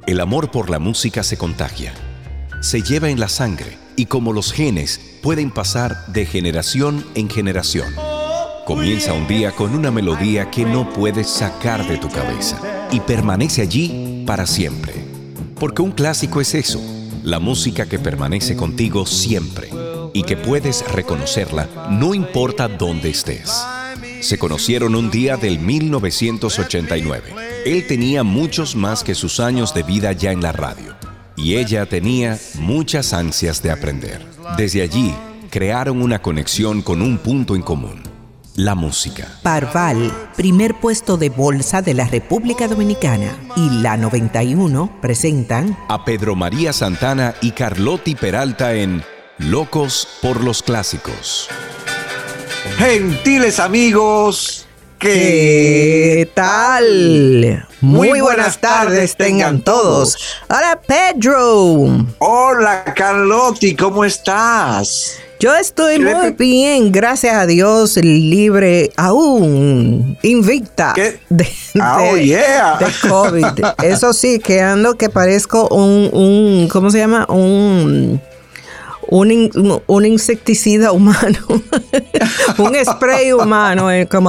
El amor por la música se contagia, se lleva en la sangre y como los genes pueden pasar de generación en generación. Comienza un día con una melodía que no puedes sacar de tu cabeza y permanece allí para siempre. Porque un clásico es eso, la música que permanece contigo siempre y que puedes reconocerla no importa dónde estés. Se conocieron un día del 1989. Él tenía muchos más que sus años de vida ya en la radio. Y ella tenía muchas ansias de aprender. Desde allí, crearon una conexión con un punto en común: la música. Parval, primer puesto de bolsa de la República Dominicana, y La 91 presentan a Pedro María Santana y Carlotti Peralta en Locos por los Clásicos. Gentiles amigos, ¿qué tal? Muy buenas tardes tengan todos. Hola Pedro. Hola Carlotti, ¿cómo estás? Yo estoy muy bien, gracias a Dios, libre aún, invicta de COVID. Eso sí, que ando que parezco un ¿cómo se llama? Un insecticida humano, un spray humano, como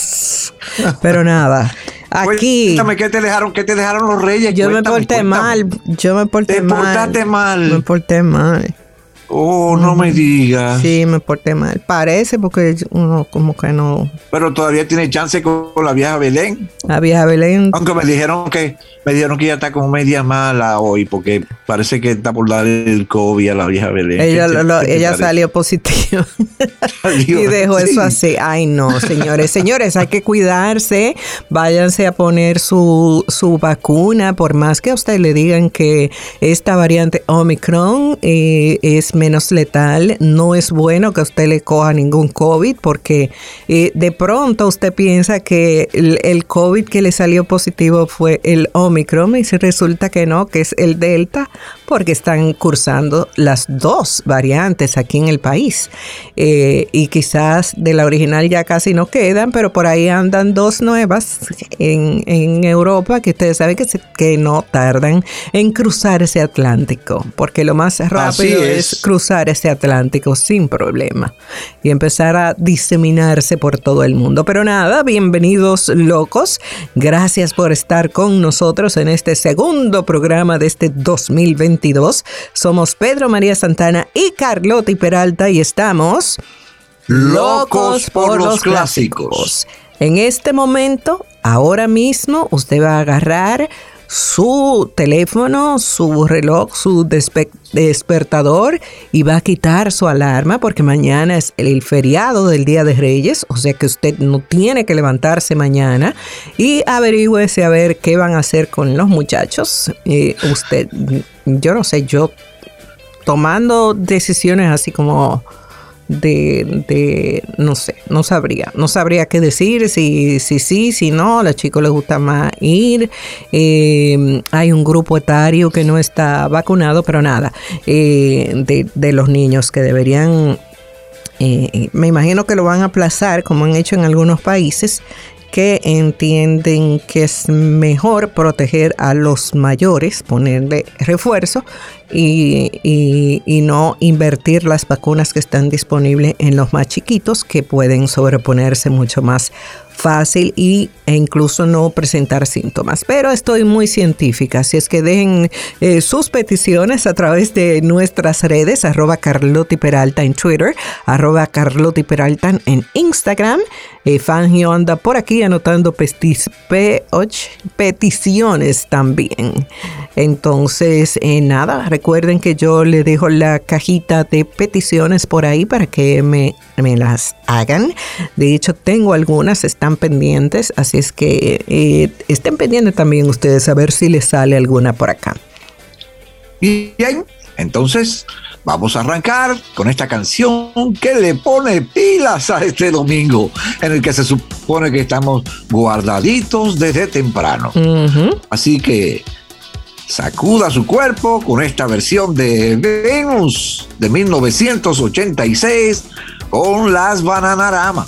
pero nada. Aquí. Cuéntame, ¿qué te dejaron los reyes? Yo me porté mal. ¿Te portaste mal? Me porté mal. Oh, no me digas. Sí, me porté mal. Parece porque uno como que no. Pero todavía tiene chance con la vieja Belén. La vieja Belén. Aunque me dijeron que ella está como media mala hoy porque parece que está por dar el COVID a la vieja Belén. Ella salió positiva. Y dejó eso así. Ay, no, señores. Señores, hay que cuidarse. Váyanse a poner su vacuna. Por más que a usted le digan que esta variante Omicron es menos letal, no es bueno que usted le coja ningún COVID porque de pronto usted piensa que el COVID que le salió positivo fue el Omicron y se resulta que no, que es el Delta, porque están cursando las dos variantes aquí en el país y quizás de la original ya casi no quedan, pero por ahí andan dos nuevas en Europa que ustedes saben que no tardan en cruzar ese Atlántico, porque lo más rápido es cruzar ese Atlántico sin problema y empezar a diseminarse por todo el mundo. Pero nada, bienvenidos locos, gracias por estar con nosotros en este segundo programa de este 2022. Somos Pedro María Santana y Carlotti Peralta y estamos locos por los clásicos. En este momento, ahora mismo, usted va a agarrar su teléfono, su reloj, su despertador y va a quitar su alarma porque mañana es el feriado del Día de Reyes, o sea que usted no tiene que levantarse mañana y averígüese a ver qué van a hacer con los muchachos. Usted, yo no sé, yo tomando decisiones así como no sé, no sabría qué decir, si no, a los chicos les gusta más ir, hay un grupo etario que no está vacunado, pero nada, de los niños que deberían, me imagino que lo van a aplazar como han hecho en algunos países que entienden que es mejor proteger a los mayores, ponerle refuerzo y no invertir las vacunas que están disponibles en los más chiquitos que pueden sobreponerse mucho más fácil e incluso no presentar síntomas. Pero estoy muy científica, así es que dejen sus peticiones a través de nuestras redes, @Carlotti Peralta en Twitter, @Carlotti Peralta en Instagram. Fangio anda por aquí anotando peticiones también. Entonces, nada, recuerden que yo le dejo la cajita de peticiones por ahí para que me las hagan. De hecho, tengo algunas, están pendientes, así es que estén pendientes también ustedes a ver si les sale alguna por acá. Bien, entonces vamos a arrancar con esta canción que le pone pilas a este domingo, en el que se supone que estamos guardaditos desde temprano. Uh-huh. Así que sacuda su cuerpo con esta versión de Venus de 1986 con las Bananarama.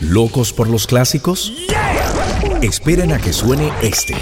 ¿Locos por los clásicos? Esperen a que suene este.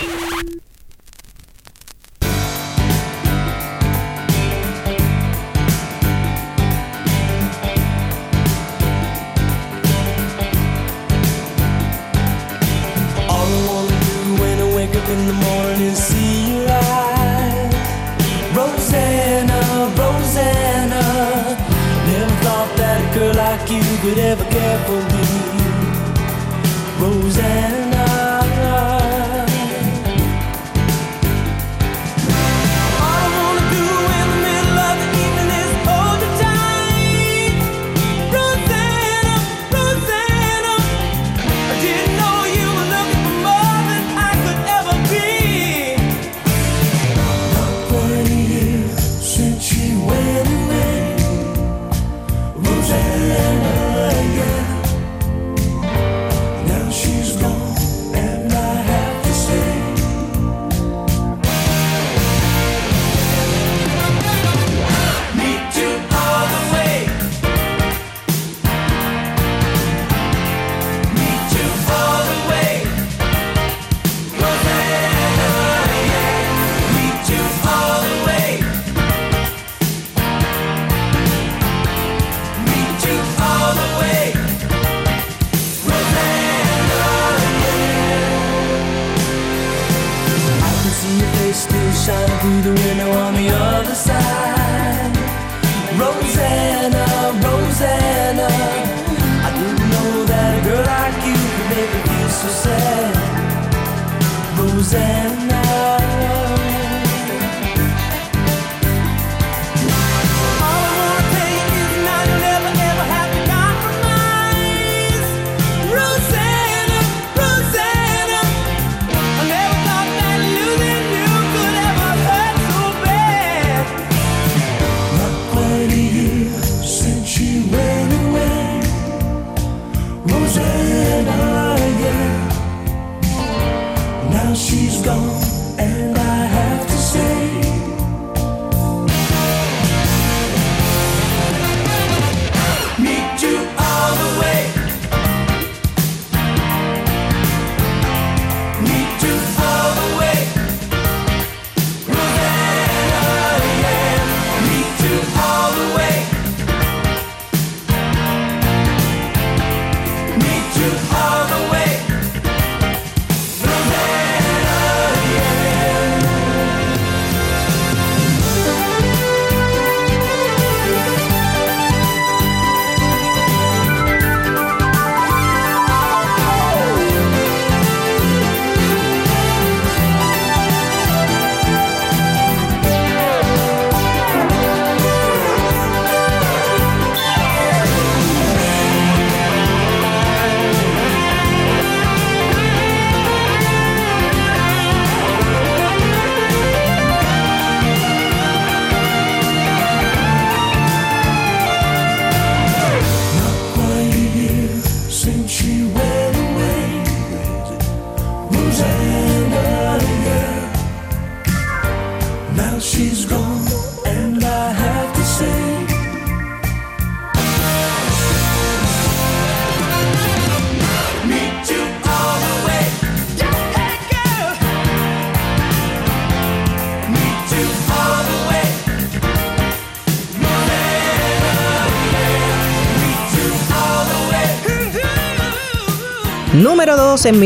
Número 2 en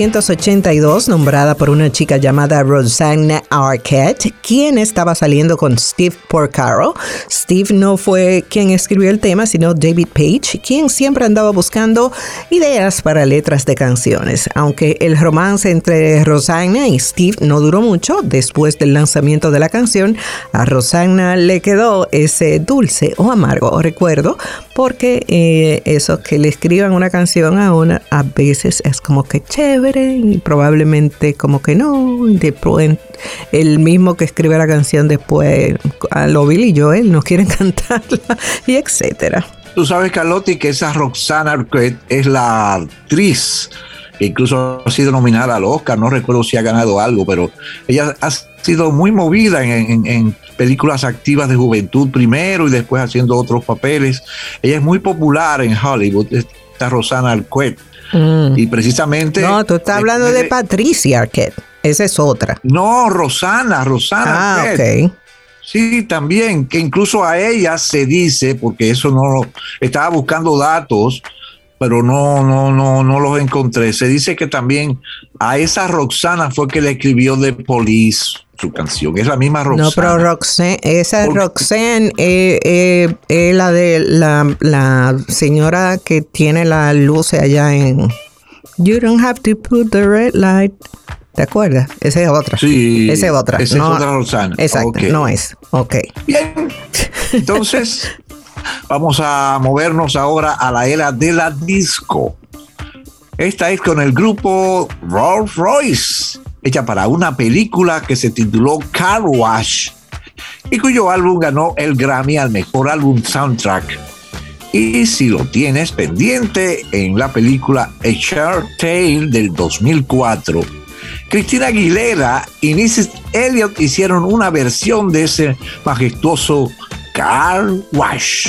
1982, nombrada por una chica llamada Rosanna Arquette, quien estaba saliendo con Steve Porcaro. Steve no fue quien escribió el tema, sino David Page, quien siempre andaba buscando ideas para letras de canciones. Aunque el romance entre Rosanna y Steve no duró mucho, después del lanzamiento de la canción, a Rosanna le quedó ese dulce o amargo recuerdo, porque eso que le escriban una canción a una, a veces es como que chévere y probablemente como que no. Después, el mismo que escribe la canción después, a lo Billy Joel, no quieren cantarla y etcétera. Tú sabes, Carlotti, que esa Rosanna Arquette es la actriz que incluso ha sido nominada al Oscar, no recuerdo si ha ganado algo, pero ella ha sido muy movida en películas activas de juventud primero y después haciendo otros papeles. Ella es muy popular en Hollywood. esta Rosanna Arquette. Y precisamente... No, tú estás hablando de Patricia Arquette. Esa es otra. No, Rosanna Arquette. Ok. Sí, también, que incluso a ella se dice, porque eso no estaba buscando datos, pero no los encontré. Se dice que también a esa Roxana fue que le escribió The Police su canción. Es la misma Roxana. No, pero Roxanne es la de la señora que tiene las luces allá en You don't have to put the red light. ¿Te acuerdas? Esa es otra. Sí. Esa es otra. Esa es otra Roxana. Exacto, Okay. no es. Ok. Bien. Entonces, vamos a movernos ahora a la era de la disco. Esta es con el grupo Rolls Royce, hecha para una película que se tituló Car Wash y cuyo álbum ganó el Grammy al mejor álbum soundtrack. Y si lo tienes pendiente, en la película A Short Tale del 2004, Christina Aguilera y Missy Elliott hicieron una versión de ese majestuoso Car Wash.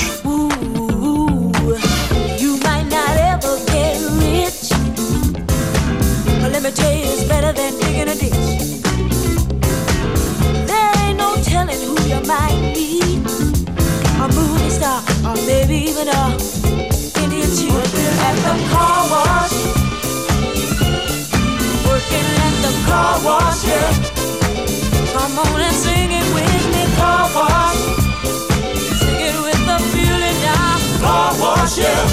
You might not ever get rich, but let me tell you, it's better than digging a ditch. There ain't no telling who you might meet, a movie star, or maybe even a Indian chief. At the car wash, working at the car wash, yeah. Come on and sing it with me, car wash. Sing it with the feeling now, car wash, yeah.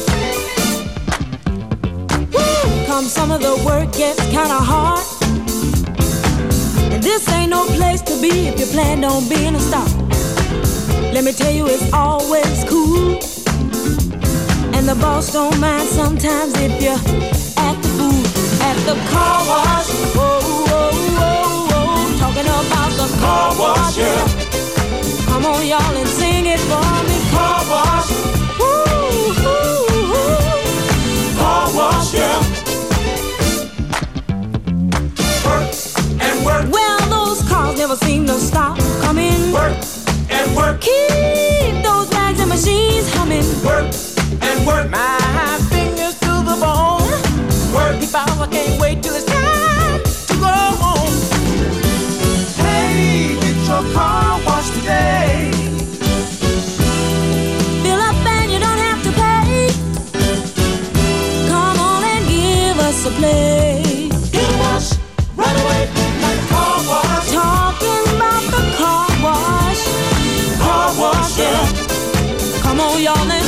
Woo! Come some of the work gets kinda hard, and this ain't no place to be if you plan on being a star. Let me tell you, it's always cool, and the boss don't mind sometimes if you act the fool at the car wash. Whoa, whoa, whoa, whoa, talking about the car wash, yeah. Come on, y'all, and sing it for me, car wash. Woo, woo, woo. Car wash, yeah. Work and work. Well, those cars never seem to stop coming. Work and work. Keep those rags and machines humming. Work and work. My fingers to the bone. Work. If I can't wait till it's time to go home. Hey, get your car washed today. Fill up and you don't have to pay. Come on and give us a play. Get a wash, right away, like a car wash. Talking about the car wash. Car wash, yeah. Come on, y'all.